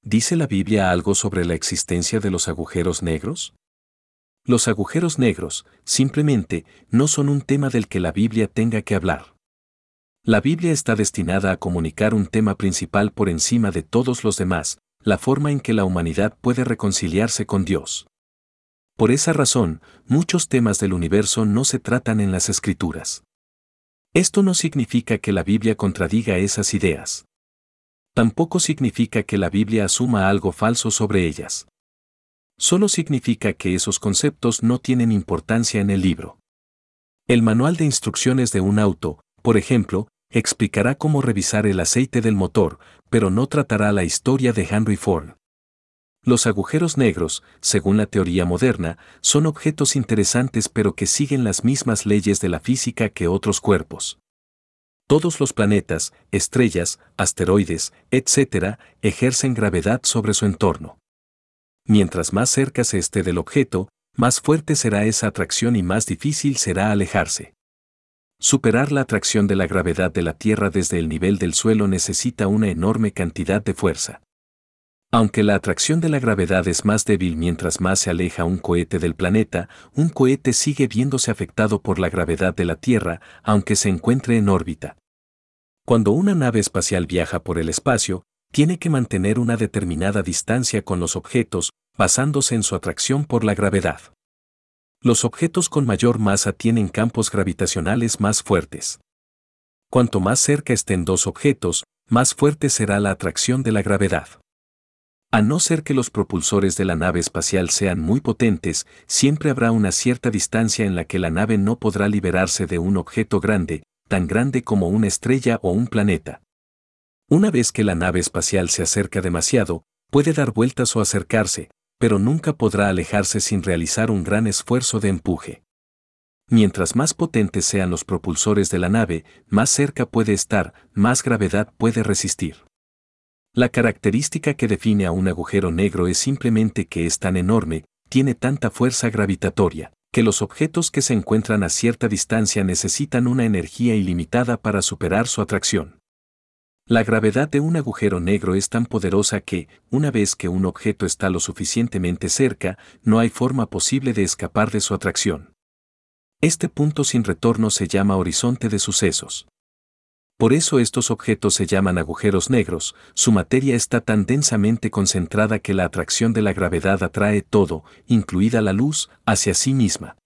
¿Dice la Biblia algo sobre la existencia de los agujeros negros? Los agujeros negros, simplemente, no son un tema del que la Biblia tenga que hablar. La Biblia está destinada a comunicar un tema principal por encima de todos los demás, la forma en que la humanidad puede reconciliarse con Dios. Por esa razón, muchos temas del universo no se tratan en las Escrituras. Esto no significa que la Biblia contradiga esas ideas. Tampoco significa que la Biblia asuma algo falso sobre ellas. Solo significa que esos conceptos no tienen importancia en el libro. El manual de instrucciones de un auto, por ejemplo, explicará cómo revisar el aceite del motor, pero no tratará la historia de Henry Ford. Los agujeros negros, según la teoría moderna, son objetos interesantes pero que siguen las mismas leyes de la física que otros cuerpos. Todos los planetas, estrellas, asteroides, etc., ejercen gravedad sobre su entorno. Mientras más cerca se esté del objeto, más fuerte será esa atracción y más difícil será alejarse. Superar la atracción de la gravedad de la Tierra desde el nivel del suelo necesita una enorme cantidad de fuerza. Aunque la atracción de la gravedad es más débil mientras más se aleja un cohete del planeta, un cohete sigue viéndose afectado por la gravedad de la Tierra, aunque se encuentre en órbita. Cuando una nave espacial viaja por el espacio, tiene que mantener una determinada distancia con los objetos, basándose en su atracción por la gravedad. Los objetos con mayor masa tienen campos gravitacionales más fuertes. Cuanto más cerca estén dos objetos, más fuerte será la atracción de la gravedad. A no ser que los propulsores de la nave espacial sean muy potentes, siempre habrá una cierta distancia en la que la nave no podrá liberarse de un objeto grande, tan grande como una estrella o un planeta. Una vez que la nave espacial se acerca demasiado, puede dar vueltas o acercarse, pero nunca podrá alejarse sin realizar un gran esfuerzo de empuje. Mientras más potentes sean los propulsores de la nave, más cerca puede estar, más gravedad puede resistir. La característica que define a un agujero negro es simplemente que es tan enorme, tiene tanta fuerza gravitatoria, que los objetos que se encuentran a cierta distancia necesitan una energía ilimitada para superar su atracción. La gravedad de un agujero negro es tan poderosa que, una vez que un objeto está lo suficientemente cerca, no hay forma posible de escapar de su atracción. Este punto sin retorno se llama horizonte de sucesos. Por eso estos objetos se llaman agujeros negros, su materia está tan densamente concentrada que la atracción de la gravedad atrae todo, incluida la luz, hacia sí misma.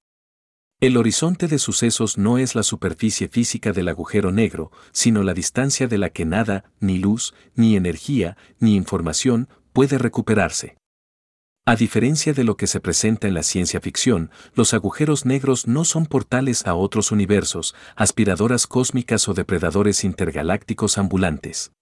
El horizonte de sucesos no es la superficie física del agujero negro, sino la distancia de la que nada, ni luz, ni energía, ni información, puede recuperarse. A diferencia de lo que se presenta en la ciencia ficción, los agujeros negros no son portales a otros universos, aspiradoras cósmicas o depredadores intergalácticos ambulantes.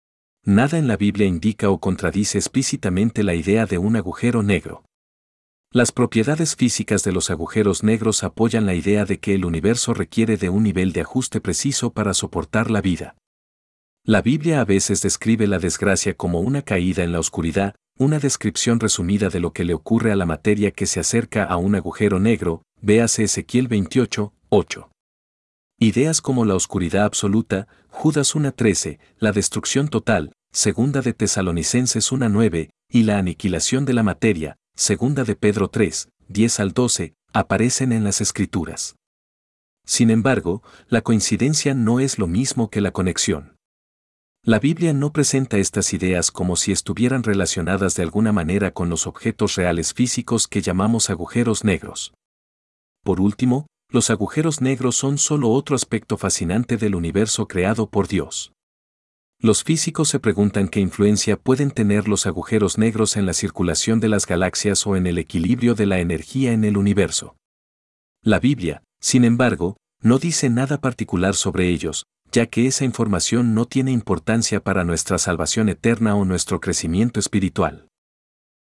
Nada en la Biblia indica o contradice explícitamente la idea de un agujero negro. Las propiedades físicas de los agujeros negros apoyan la idea de que el universo requiere de un nivel de ajuste preciso para soportar la vida. La Biblia a veces describe la desgracia como una caída en la oscuridad, una descripción resumida de lo que le ocurre a la materia que se acerca a un agujero negro, véase Ezequiel 28, 8. Ideas como la oscuridad absoluta, Judas 1:13, la destrucción total, segunda de Tesalonicenses 1:9, y la aniquilación de la materia, segunda de Pedro 3, 10 al 12, aparecen en las Escrituras. Sin embargo, la coincidencia no es lo mismo que la conexión. La Biblia no presenta estas ideas como si estuvieran relacionadas de alguna manera con los objetos reales físicos que llamamos agujeros negros. Por último, los agujeros negros son solo otro aspecto fascinante del universo creado por Dios. Los físicos se preguntan qué influencia pueden tener los agujeros negros en la circulación de las galaxias o en el equilibrio de la energía en el universo. La Biblia, sin embargo, no dice nada particular sobre ellos, ya que esa información no tiene importancia para nuestra salvación eterna o nuestro crecimiento espiritual.